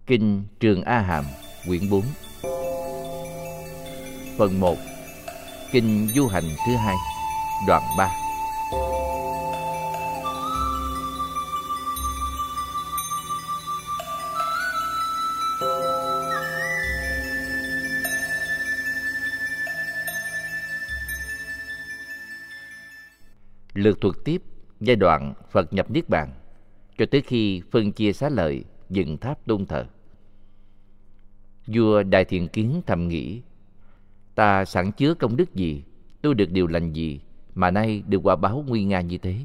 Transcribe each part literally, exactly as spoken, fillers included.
Kinh Trường A Hàm, quyển bốn. Phần một. Kinh Du Hành thứ hai, đoạn ba. Lược thuật tiếp giai đoạn Phật nhập Niết Bàn cho tới khi phân chia xá lợi, dựng tháp tôn thờ. Vua Đại Thiện Kiến thầm nghĩ: ta sẵn chứa công đức gì, tu được điều lành gì mà nay được quả báo nguy nga như thế?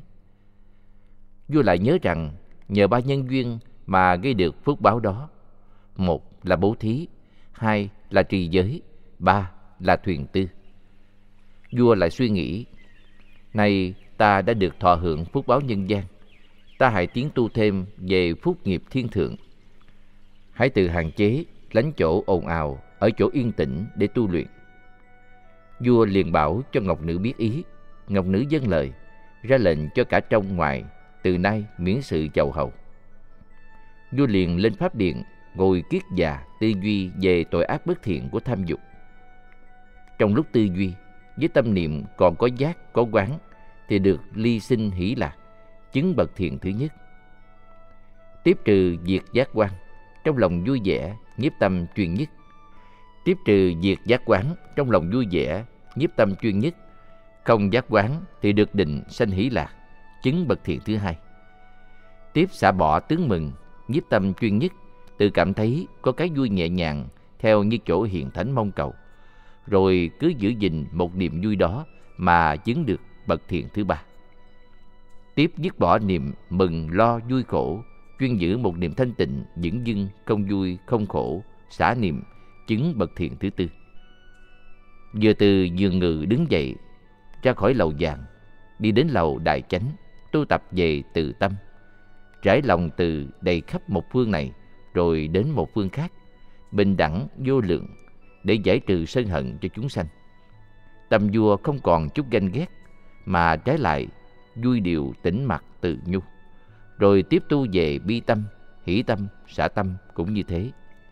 Vua lại nhớ rằng nhờ ba nhân duyên mà gây được phước báo đó: một là bố thí, hai là trì giới, ba là thuyền tư. Vua lại suy nghĩ: nay ta đã được thọ hưởng phước báo nhân gian, ta hãy tiến tu thêm về phúc nghiệp thiên thượng. Hãy tự hạn chế, lánh chỗ ồn ào, ở chỗ yên tĩnh để tu luyện. Vua liền bảo cho Ngọc Nữ biết ý. Ngọc Nữ vâng lời, ra lệnh cho cả trong ngoài từ nay miễn sự chầu hầu. Vua liền lên pháp điện, ngồi kiết già tư duy về tội ác bất thiện của tham dục. Trong lúc tư duy, với tâm niệm còn có giác, có quán, thì được ly sinh hỷ lạc, chứng bậc thiện thứ nhất. Tiếp trừ diệt giác quan, trong lòng vui vẻ, nhiếp tâm chuyên nhất. Tiếp trừ diệt giác quán, trong lòng vui vẻ, nhiếp tâm chuyên nhất. Không giác quán thì được định sanh hỷ lạc, chứng bậc thiện thứ hai. Tiếp xả bỏ tướng mừng, nhiếp tâm chuyên nhất, tự cảm thấy có cái vui nhẹ nhàng theo như chỗ hiện thánh mong cầu, rồi cứ giữ gìn một niềm vui đó mà chứng được bậc thiện thứ ba. Tiếp dứt bỏ niệm mừng lo vui khổ, chuyên giữ một niệm thanh tịnh vững dưng, không vui không khổ, xả niệm, chứng bậc thiện thứ tư. Vừa từ giường ngự đứng dậy, ra khỏi lầu vàng, đi đến lầu đại chánh, tu tập về từ tâm, trải lòng từ đầy khắp một phương này rồi đến một phương khác, bình đẳng vô lượng, để giải trừ sân hận cho chúng sanh. Tâm vua không còn chút ganh ghét, mà trái lại vui điều tĩnh mặc từ nhu. Rồi tiếp tu về bi tâm, hỷ tâm, xả tâm cũng như thế.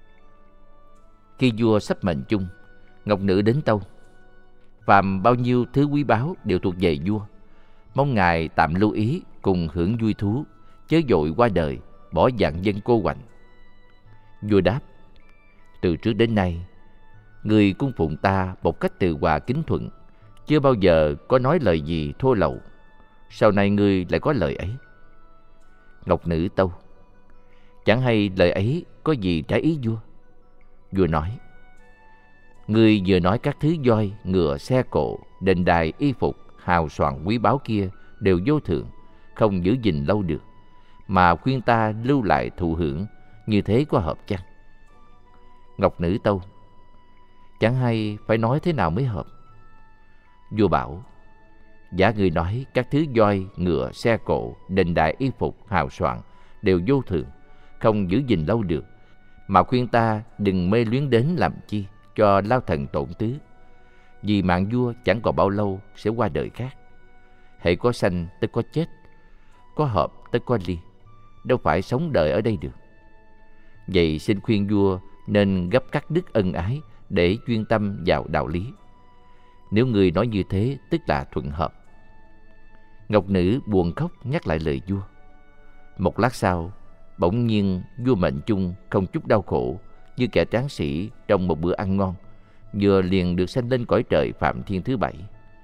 Khi vua sắp mệnh chung, Ngọc Nữ đến tâu: phàm bao nhiêu thứ quý báu đều thuộc về vua, mong ngài tạm lưu ý cùng hưởng vui thú, chớ vội qua đời, bỏ vạn dân cô quạnh. Vua đáp: từ trước đến nay, người cung phụng ta một cách từ hòa kính thuận, chưa bao giờ có nói lời gì thô lậu. Sau này ngươi lại có lời ấy. Ngọc Nữ tâu: chẳng hay lời ấy có gì trái ý vua. Vua nói: ngươi vừa nói các thứ voi, ngựa, xe cộ, đền đài, y phục, hào soàn quý báu kia đều vô thượng, không giữ gìn lâu được, mà khuyên ta lưu lại thụ hưởng, như thế có hợp chăng? Ngọc Nữ tâu: chẳng hay phải nói thế nào mới hợp. Vua bảo: giả người nói các thứ voi, ngựa, xe cộ, đền đài, y phục, hào soạn đều vô thường, không giữ gìn lâu được, mà khuyên ta đừng mê luyến đến làm chi cho lao thần tổn tứ. Vì mạng vua chẳng còn bao lâu sẽ qua đời khác. Hễ có sanh tất có chết, có hợp tất có ly, đâu phải sống đời ở đây được. Vậy xin khuyên vua nên gấp cắt đứt ân ái để chuyên tâm vào đạo lý. Nếu người nói như thế tức là thuận hợp. Ngọc Nữ buồn khóc nhắc lại lời vua. Một lát sau, bỗng nhiên vua mệnh chung không chút đau khổ, như kẻ tráng sĩ trong một bữa ăn ngon, vừa liền được sanh lên cõi trời Phạm Thiên thứ bảy.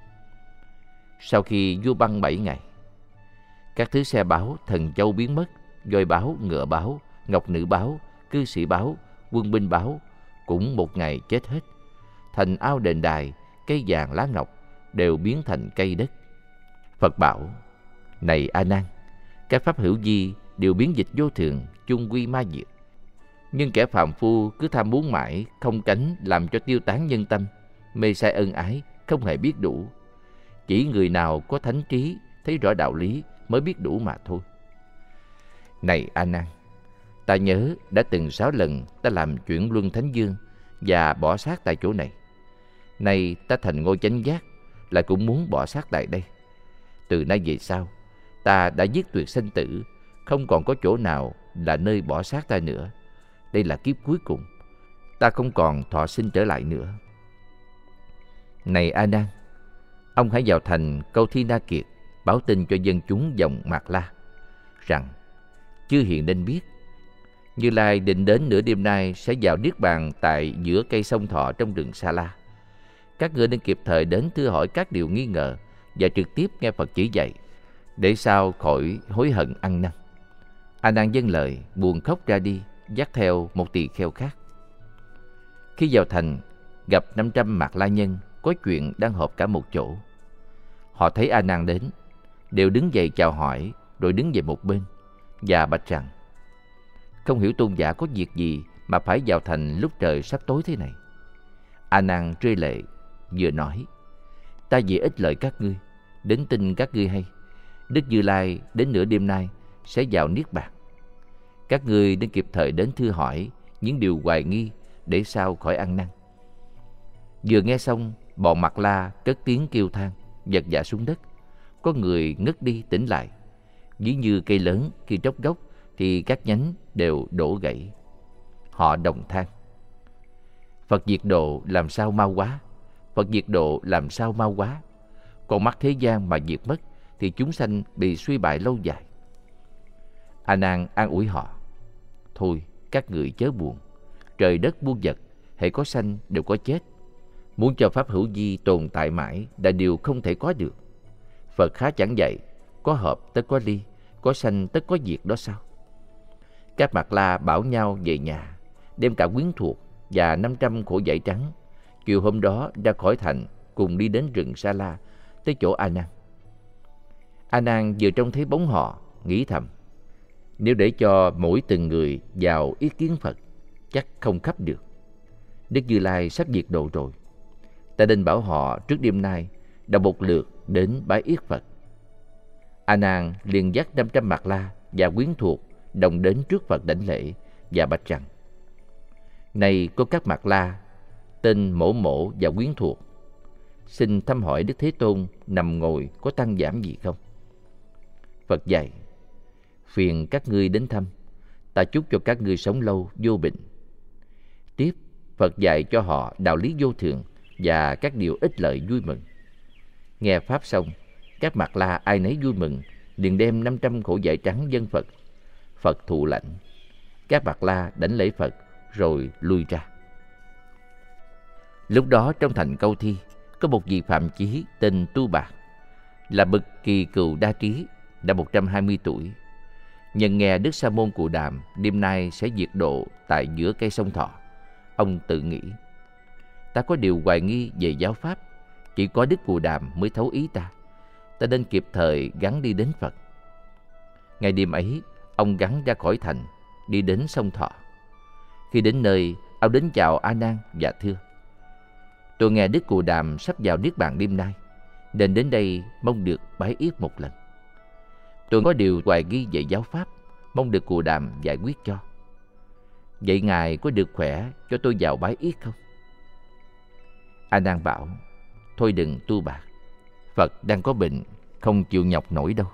Sau khi vua băng bảy ngày, các thứ xe báo, thần châu biến mất, voi báo, ngựa báo, Ngọc Nữ báo, cư sĩ báo, quân binh báo cũng một ngày chết hết. Thành ao đền đài, cây vàng lá ngọc đều biến thành cây đất. Phật bảo: này A Nan, các pháp hữu vi đều biến dịch vô thường, chung quy ma diệt. Nhưng kẻ phàm phu cứ tham muốn mãi, không cánh làm cho tiêu tán nhân tâm, mê sai ân ái, không hề biết đủ. Chỉ người nào có thánh trí, thấy rõ đạo lý mới biết đủ mà thôi. Này A Nan, ta nhớ đã từng sáu lần ta làm chuyển luân thánh dương và bỏ xác tại chỗ này. Nay ta thành ngôi chánh giác, lại cũng muốn bỏ xác tại đây. Từ nay về sau, ta đã dứt tuyệt sanh tử, không còn có chỗ nào là nơi bỏ xác ta nữa. đây là kiếp cuối cùng. Ta không còn thọ sinh trở lại nữa. Này A Nan, ông hãy vào thành Câu Thi Na Kiệt, báo tin cho dân chúng dòng Mạt La rằng chư hiền nên biết, Như Lai định đến nửa đêm nay sẽ vào niết bàn tại giữa cây sông Thọ trong rừng Sa La. Các ngươi nên kịp thời đến thưa hỏi các điều nghi ngờ và trực tiếp nghe Phật chỉ dạy, để sao khỏi hối hận ăn năn. A Nan vâng lời, buồn khóc ra đi, dắt theo một tỳ kheo khác. Khi vào thành, gặp năm trăm Mạt La nhân có chuyện đang họp cả một chỗ. Họ thấy A Nan đến, đều đứng dậy chào hỏi, rồi đứng về một bên và bạch rằng: không hiểu tôn giả có việc gì mà phải vào thành lúc trời sắp tối thế này. A Nan rơi lệ, vừa nói: ta vì ít lợi các ngươi, đến tin các ngươi hay, Đức Như Lai đến nửa đêm nay sẽ vào niết bàn. Các ngươi nên kịp thời đến thưa hỏi những điều hoài nghi, để sao khỏi ăn năn. Vừa nghe xong, bọn Mạt La cất tiếng kêu than, vật vã xuống đất. Có người ngất đi tỉnh lại. Ví như cây lớn khi tróc gốc thì các nhánh đều đổ gãy. Họ đồng than: Phật diệt độ làm sao mau quá, Phật diệt độ làm sao mau quá. Còn mắt thế gian mà diệt mất thì chúng sanh bị suy bại lâu dài. A Nan an ủi họ: thôi các người chớ buồn, trời đất muôn vật, hễ có sanh đều có chết. Muốn cho pháp hữu vi tồn tại mãi là điều không thể có được. Phật khá chẳng dạy, có hợp tất có ly, có sanh tất có diệt đó sao? Các Mạt La bảo nhau về nhà, đem cả quyến thuộc và năm trăm khổ dải trắng. Chiều hôm đó ra khỏi thành, cùng đi đến rừng Sa La, tới chỗ A Nan. A Nan vừa trông thấy bóng họ, nghĩ thầm: nếu để cho mỗi từng người vào ý kiến Phật, chắc không khắp được. Đức Như Lai sắp diệt độ rồi, ta nên bảo họ trước đêm nay đã một lượt đến bái yết Phật. A Nan liền dắt năm trăm Mạt La và quyến thuộc đồng đến trước Phật đảnh lễ và bạch rằng: này có các Mạt La, tên Mổ Mổ và quyến thuộc, xin thăm hỏi Đức Thế Tôn nằm ngồi có tăng giảm gì không? Phật dạy: phiền các ngươi đến thăm, ta chúc cho các ngươi sống lâu vô bệnh. Tiếp, Phật dạy cho họ đạo lý vô thường và các điều ích lợi vui mừng. Nghe pháp xong, các Mạt La ai nấy vui mừng, liền đem năm trăm khổ dải trắng dâng Phật. Phật thụ lãnh. Các Mạt La đảnh lễ Phật rồi lui ra. Lúc đó trong thành Câu Thi có một vị phạm chí tên Tu Bạc, là bậc kỳ cựu đa trí, đã một trăm hai mươi tuổi. Nhận nghe Đức Sa Môn Cù Đàm đêm nay sẽ diệt độ tại giữa cây sông Thọ, ông tự nghĩ: ta có điều hoài nghi về giáo pháp, chỉ có Đức Cù Đàm mới thấu ý ta. Ta nên kịp thời gắng đi đến Phật. Ngày đêm ấy, ông gắng ra khỏi thành, đi đến sông Thọ. Khi đến nơi, ông đến chào A Nan và thưa: tôi nghe Đức Cù Đàm sắp vào niết bàn đêm nay, nên đến đây mong được bái yết một lần. Tôi có điều hoài nghi về giáo pháp, mong được Cù Đàm giải quyết cho. Vậy ngài có được khỏe cho tôi vào bái yết không? A Nan bảo: thôi đừng Tu Bạc, Phật đang có bệnh, không chịu nhọc nổi đâu.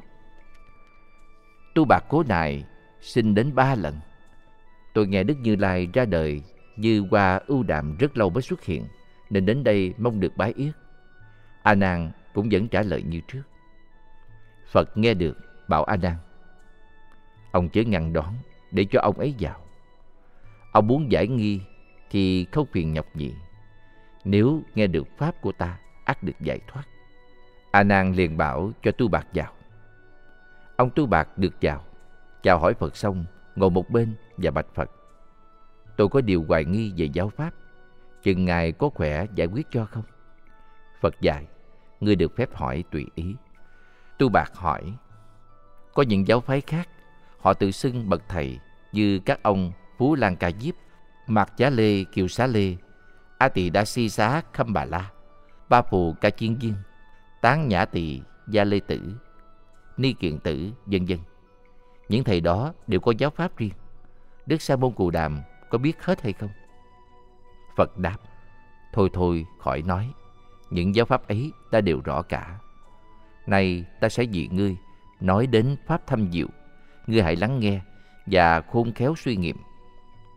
Tu Bạc cố nài xin đến ba lần. Tôi nghe Đức Như Lai ra đời như hoa ưu đàm rất lâu mới xuất hiện, nên đến đây mong được bái yết. A Nan cũng vẫn trả lời như trước. Phật nghe được, bảo A Nan: ông chớ ngăn đón, để cho ông ấy vào. Ông muốn giải nghi thì không phiền nhọc gì. Nếu nghe được pháp của ta, ắt được giải thoát. A Nan liền bảo cho Tu Bạc vào. Ông Tu Bạc được vào, chào hỏi Phật xong, ngồi một bên và bạch Phật: tôi có điều hoài nghi về giáo pháp, chừng ngài có khỏe giải quyết cho không? Phật dạy: ngươi được phép hỏi tùy ý. Tu Bạc hỏi: có những giáo phái khác, họ tự xưng bậc thầy, như các ông Phú Lan Ca Diếp, Mạc Chá Lê Kiều Xá Lê, A Tỳ Đa Si Xá Khâm Bà La, Ba Phù Ca Chiên Viên, Tán Nhã Tỳ Gia Lê Tử, Ni Kiện Tử, vân vân. Những thầy đó đều có giáo pháp riêng. Đức Sa Môn Cù Đàm có biết hết hay không? Phật đáp: thôi thôi khỏi nói, những giáo pháp ấy ta đều rõ cả. Nay ta sẽ vì ngươi nói đến pháp thâm diệu, ngươi hãy lắng nghe và khôn khéo suy nghiệm.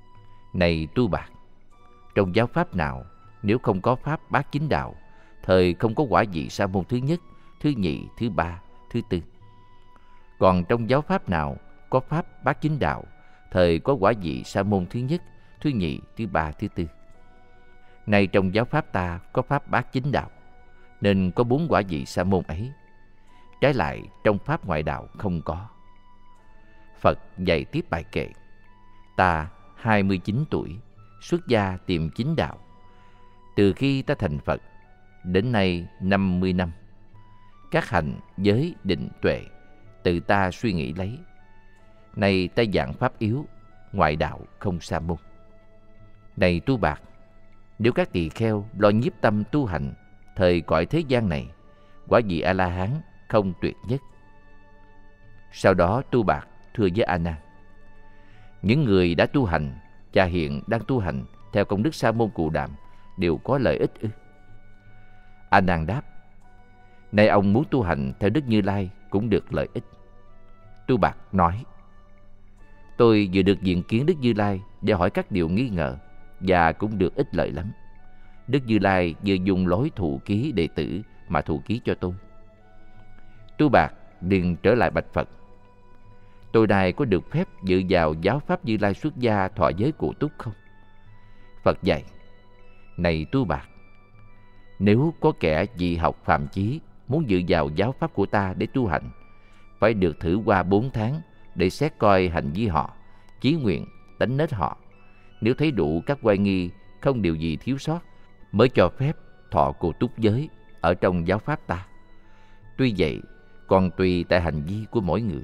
Này Tu Bạt, trong giáo pháp nào nếu không có pháp bát chính đạo, thời không có quả vị sa môn thứ nhất, thứ nhị, thứ ba, thứ tư. Còn trong giáo pháp nào có pháp bát chính đạo, thời có quả vị sa môn thứ nhất, thứ nhị, thứ ba, thứ tư. Nay trong giáo pháp ta có pháp bát chính đạo, nên có bốn quả vị sa môn ấy. Trái lại trong pháp ngoại đạo không có. Phật dạy tiếp bài kệ: ta hai mươi chín tuổi, xuất gia tìm chính đạo. Từ khi ta thành Phật, đến nay năm mươi năm. Các hành, giới, định, tuệ, tự ta suy nghĩ lấy. Này ta giảng pháp yếu, ngoại đạo không sa môn. Này Tu Bạt, nếu các tỳ kheo lo nhiếp tâm tu hành, thời cõi thế gian này, quả vị A-la-hán không tuyệt nhất. Sau đó Tu Bạt thưa với A Nan: những người đã tu hành và hiện đang tu hành theo công đức Sa môn Cù Đàm đều có lợi ích ư? A Nan đáp: nay ông muốn tu hành theo Đức Như Lai cũng được lợi ích. Tu Bạt nói: tôi vừa được diện kiến Đức Như Lai để hỏi các điều nghi ngờ, và cũng được ích lợi lắm. Đức Như Lai vừa dùng lối thụ ký đệ tử mà thụ ký cho tôi. Tu Bạt liền trở lại bạch Phật: tôi nay có được phép dự vào giáo pháp Như Lai xuất gia thọ giới cụ túc không? Phật dạy: này Tu Bạt, nếu có kẻ dị học phàm chí muốn dự vào giáo pháp của ta để tu hành, phải được thử qua bốn tháng để xét coi hành vi họ, chí nguyện, tánh nết họ. Nếu thấy đủ các oai nghi, không điều gì thiếu sót, mới cho phép thọ cụ túc giới ở trong giáo pháp ta. Tuy vậy, còn tùy tại hành vi của mỗi người.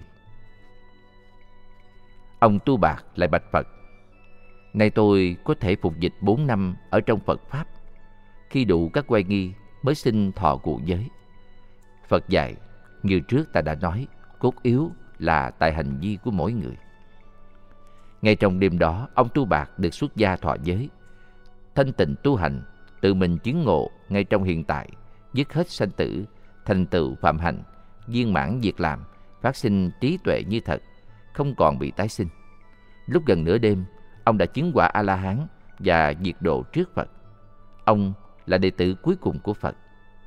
Ông Tu Bạt lại bạch Phật: nay tôi có thể phục dịch bốn năm ở trong Phật Pháp, khi đủ các oai nghi mới xin thọ cụ giới. Phật dạy: như trước ta đã nói, cốt yếu là tại hành vi của mỗi người. Ngay trong đêm đó, ông Tu Bạt được xuất gia thọ giới, thanh tịnh tu hành, tự mình chứng ngộ ngay trong hiện tại, dứt hết sanh tử, thành tựu phạm hạnh, viên mãn việc làm, phát sinh trí tuệ như thật, không còn bị tái sinh. Lúc gần nửa đêm, ông đã chứng quả A-la-hán và diệt độ trước Phật. Ông là đệ tử cuối cùng của Phật.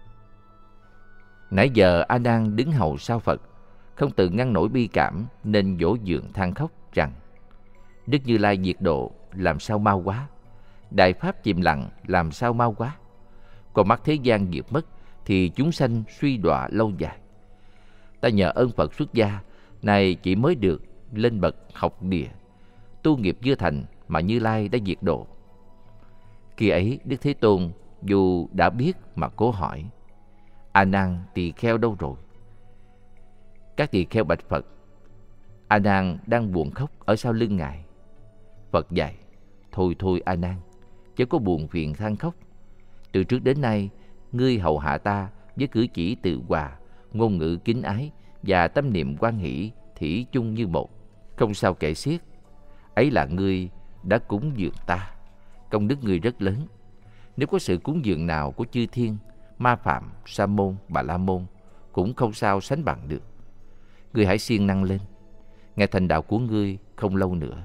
Nãy giờ A Nan đứng hầu sau Phật, không tự ngăn nổi bi cảm nên vỗ dường than khóc rằng: Đức Như Lai diệt độ làm sao mau quá, đại pháp chìm lặng làm sao mau quá. Còn mắt thế gian diệt mất thì chúng sanh suy đọa lâu dài. Ta nhờ ơn Phật xuất gia, này chỉ mới được lên bậc học địa, tu nghiệp chưa thành mà Như Lai đã diệt độ. Khi ấy Đức Thế Tôn dù đã biết mà cố hỏi: A Nan, tỳ kheo đâu rồi? Các tỳ kheo bạch Phật: A Nan đang buồn khóc ở sau lưng ngài. Phật dạy: thôi thôi A Nan, chớ có buồn phiền than khóc. Từ trước đến nay, ngươi hầu hạ ta với cử chỉ tự hòa, ngôn ngữ kính ái và tâm niệm quan hỷ thủy chung như một, không sao kể xiết. Ấy là ngươi đã cúng dường ta, công đức ngươi rất lớn. Nếu có sự cúng dường nào của chư thiên, ma phạm, sa môn, bà la môn cũng không sao sánh bằng được. Ngươi hãy siêng năng lên, ngày thành đạo của ngươi không lâu nữa.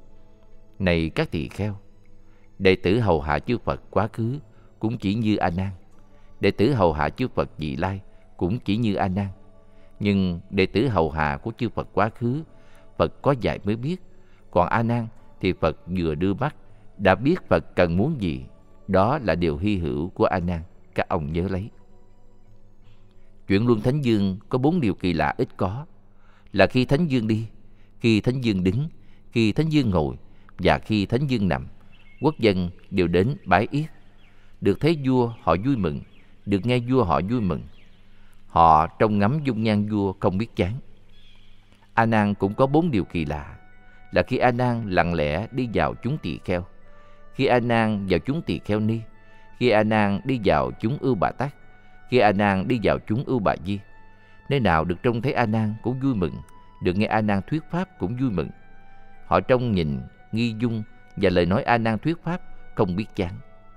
Này các tỳ kheo, đệ tử hầu hạ chư Phật quá khứ cũng chỉ như A Nan, đệ tử hầu hạ chư Phật vị lai cũng chỉ như A Nan. Nhưng đệ tử hầu hạ của chư Phật quá khứ, Phật có dạy mới biết. Còn A Nan thì Phật vừa đưa mắt đã biết Phật cần muốn gì. Đó là điều hy hữu của A Nan, các ông nhớ lấy. Chuyển luân Thánh Dương có bốn điều kỳ lạ ít có, là khi Thánh Dương đi, khi Thánh Dương đứng, khi Thánh Dương ngồi và khi Thánh Dương nằm, quốc dân đều đến bái yết. Được thấy vua họ vui mừng, được nghe vua họ vui mừng. Họ trông ngắm dung nhan vua không biết chán. A Nan cũng có bốn điều kỳ lạ, là khi A Nan lặng lẽ đi vào chúng tỳ kheo, khi A Nan vào chúng tỳ kheo ni, khi A Nan đi vào chúng Ưu Bà Tát, khi A Nan đi vào chúng Ưu Bà Di. Nơi nào được trông thấy A Nan cũng vui mừng, được nghe A Nan thuyết pháp cũng vui mừng. Họ trông nhìn, nghi dung và lời nói A Nan thuyết pháp không biết chán.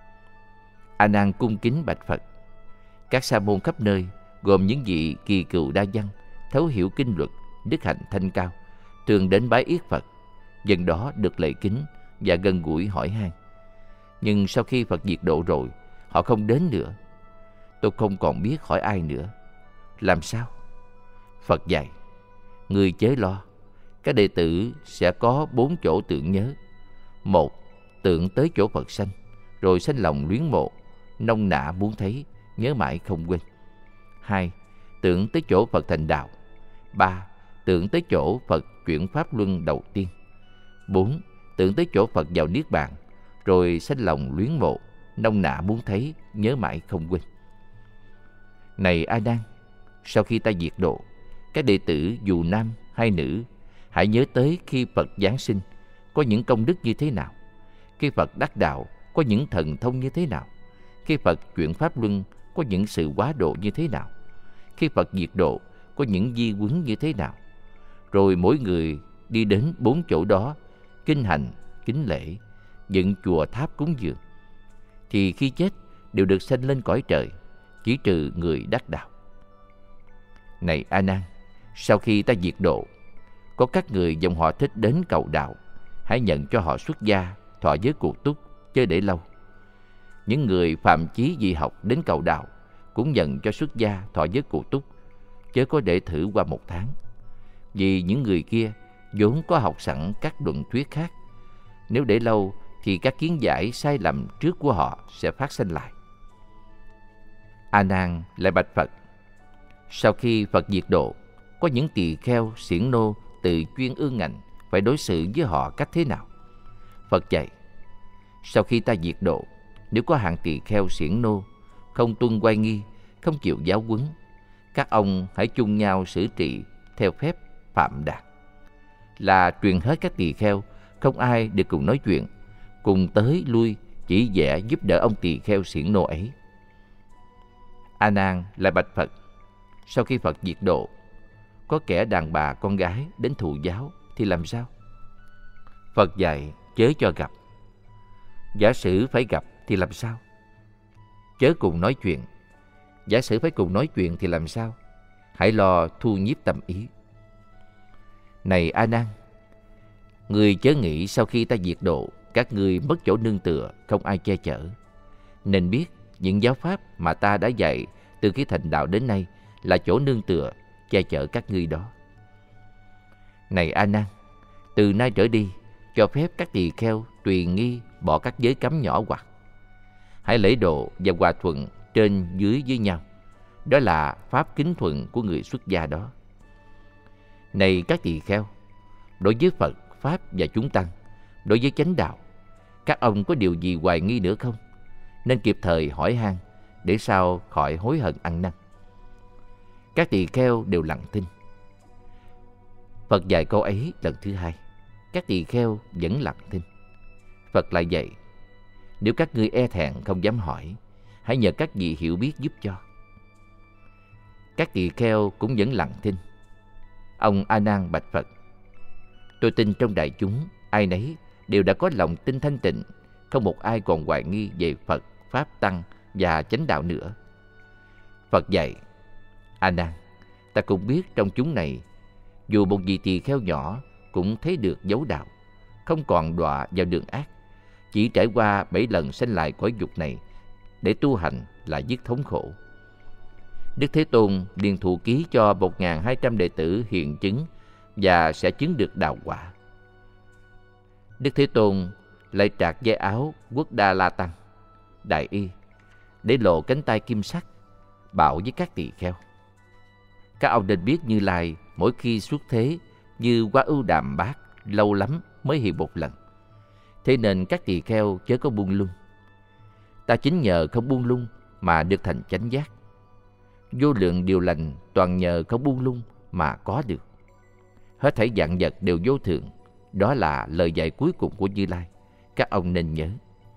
A Nan cung kính bạch Phật: các sa môn khắp nơi, gồm những vị kỳ cựu đa văn, thấu hiểu kinh luật, đức hạnh thanh cao, thường đến bái yết Phật. Dân đó được lễ kính và gần gũi hỏi han. Nhưng sau khi Phật diệt độ rồi, họ không đến nữa. Tôi không còn biết hỏi ai nữa. Làm sao? Phật dạy, ngươi chớ lo. Các đệ tử sẽ có bốn chỗ tưởng nhớ. Một, tưởng tới chỗ Phật sanh, rồi sanh lòng luyến mộ, nông nã muốn thấy, nhớ mãi không quên. Hai, tưởng tới chỗ Phật thành đạo. Ba, tưởng tới chỗ Phật chuyển pháp luân đầu tiên. Bốn, tưởng tới chỗ Phật vào niết bàn, rồi sanh lòng luyến mộ, nông nã muốn thấy, nhớ mãi không quên. Này A Nan, sau khi ta diệt độ, các đệ tử dù nam hay nữ, hãy nhớ tới khi Phật giáng sinh có những công đức như thế nào, khi Phật đắc đạo có những thần thông như thế nào, khi Phật chuyển pháp luân có những sự quá độ như thế nào, khi Phật diệt độ có những di huấn như thế nào. Rồi mỗi người đi đến bốn chỗ đó, kinh hành, kính lễ, dựng chùa tháp cúng dường, thì khi chết đều được sanh lên cõi trời, chỉ trừ người đắc đạo. Này A Nan, sau khi ta diệt độ, có các người dòng họ thích đến cầu đạo, hãy nhận cho họ xuất gia, thọ giới cuộc túc, chớ để lâu. Những người phạm chí dị học đến cầu đạo cũng nhận cho xuất gia, thọ giới cuộc túc, chớ có để thử qua một tháng. Vì những người kia vốn có học sẵn các luận thuyết khác, nếu để lâu thì các kiến giải sai lầm trước của họ sẽ phát sinh lại. A Nan lại bạch Phật, sau khi Phật diệt độ, có những tỳ kheo xiển nô từ chuyên ương ngạnh, phải đối xử với họ cách thế nào? Phật dạy, sau khi ta diệt độ, nếu có hạng tỳ kheo xiển nô không tuân oai nghi, không chịu giáo huấn, các ông hãy chung nhau xử trị theo phép Phạm Đạt, là truyền hết các tỳ kheo, không ai được cùng nói chuyện, cùng tới lui chỉ vẽ giúp đỡ ông tỳ kheo xiển nô ấy. A Nan lại bạch Phật, sau khi Phật diệt độ, có kẻ đàn bà con gái đến thụ giáo thì làm sao? Phật dạy chớ cho gặp. Giả sử phải gặp thì làm sao? Chớ cùng nói chuyện. Giả sử phải cùng nói chuyện thì làm sao? Hãy lo thu nhiếp tâm ý. Này A Nan, người chớ nghĩ sau khi ta diệt độ, các ngươi mất chỗ nương tựa, không ai che chở. Nên biết những giáo pháp mà ta đã dạy từ khi thành đạo đến nay là chỗ nương tựa, che chở các ngươi đó. Này A Nan, từ nay trở đi, cho phép các tỳ kheo tùy nghi bỏ các giới cấm nhỏ hoặc. Hãy lễ độ và hòa thuận trên dưới với nhau. Đó là pháp kính thuận của người xuất gia đó. Này các tỳ kheo, đối với Phật, Pháp và chúng tăng, đối với chánh đạo, các ông có điều gì hoài nghi nữa không? Nên kịp thời hỏi han, để sao khỏi hối hận ăn năn. Các tỳ kheo đều lặng thinh. Phật dạy câu ấy lần thứ hai, các tỳ kheo vẫn lặng thinh. Phật lại dạy, nếu các ngươi e thẹn không dám hỏi, hãy nhờ các vị hiểu biết giúp cho. Các tỳ kheo cũng vẫn lặng thinh. Ông A Nan bạch Phật, tôi tin trong đại chúng ai nấy đều đã có lòng tin thanh tịnh, không một ai còn hoài nghi về Phật, Pháp, Tăng và chánh đạo nữa. Phật dạy, A Nan, ta cũng biết trong chúng này, dù một vị tỳ kheo nhỏ cũng thấy được dấu đạo, không còn đọa vào đường ác, chỉ trải qua bảy lần sanh lại cõi dục này để tu hành là dứt thống khổ. Đức Thế Tôn liền thụ ký cho một nghìn hai trăm đệ tử hiện chứng và sẽ chứng được đạo quả. Đức Thế Tôn lại trạc dây áo Quốc Đa La Tăng, đại y, để lộ cánh tay kim sắc, bảo với các tỳ kheo, các ông nên biết Như Lai mỗi khi xuất thế như Quá Ưu Đàm Bát, lâu lắm mới hiện một lần. Thế nên các tỳ kheo chớ có buông lung. Ta chính nhờ không buông lung mà được thành chánh giác. Vô lượng điều lành toàn nhờ không buông lung mà có được. Hết thảy vạn vật đều vô thường. Đó là lời dạy cuối cùng của Như Lai, các ông nên nhớ.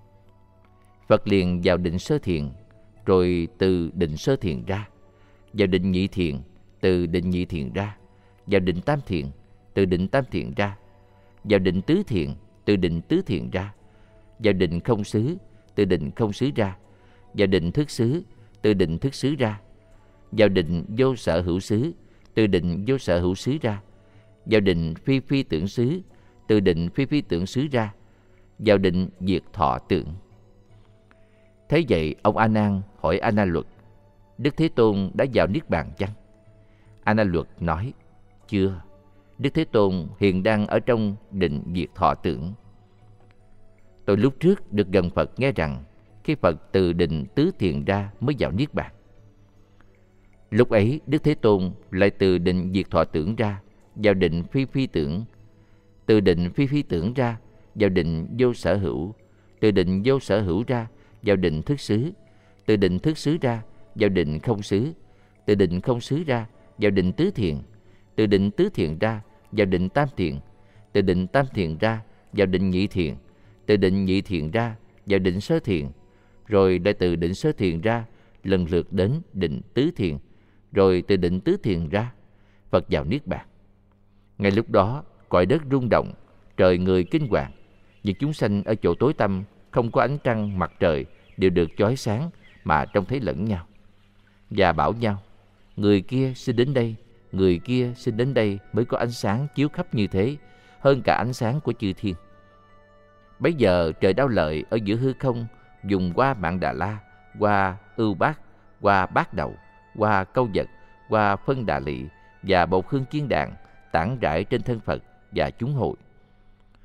Phật liền vào định sơ thiền, rồi từ định sơ thiền ra, vào định nhị thiền, từ định nhị thiền ra, vào định tam thiền, từ định tam thiền ra, vào định tứ thiền, từ định tứ thiền ra, vào định không xứ, từ định không xứ ra, vào định thức xứ, từ định thức xứ ra, vào định vô sở hữu xứ, từ định vô sở hữu xứ ra, vào định phi phi tưởng xứ, từ định phi phi tưởng xứ ra, vào định diệt thọ tưởng. Thế vậy ông A Nan hỏi A Na Luật: Đức Thế Tôn đã vào niết bàn chăng? A Na Luật nói: Chưa, Đức Thế Tôn hiện đang ở trong định diệt thọ tưởng. Tôi lúc trước được gần Phật nghe rằng khi Phật từ định tứ thiền ra mới vào niết bàn. Lúc ấy Đức Thế Tôn lại từ định diệt thọ tưởng ra vào định phi phi tưởng, từ định phi phi tưởng ra vào định vô sở hữu, từ định vô sở hữu ra vào định thức xứ, từ định thức xứ ra vào định không xứ, từ định không xứ ra vào định tứ thiền, từ định tứ thiền ra vào định tam thiền, từ định tam thiền ra vào định nhị thiền, từ định nhị thiền ra vào định sơ thiền, rồi lại từ định sơ thiền ra lần lượt đến định tứ thiền, rồi từ định tứ thiền ra Phật vào niết bàn. Ngay lúc đó cõi đất rung động, trời người kinh hoàng, vì chúng sanh ở chỗ tối tăm không có ánh trăng mặt trời đều được chói sáng mà trông thấy lẫn nhau, và bảo nhau: người kia xin đến đây, người kia xin đến đây mới có ánh sáng chiếu khắp như thế, hơn cả ánh sáng của chư thiên. Bấy giờ trời Đao Lợi ở giữa hư không dùng qua Mạn Đà La, qua Ưu Bát, qua Bát Đầu, qua Câu Vật, qua Phân Đà Lị và Bộc Hương Chiên Đàn tản rải trên thân Phật và chúng hội.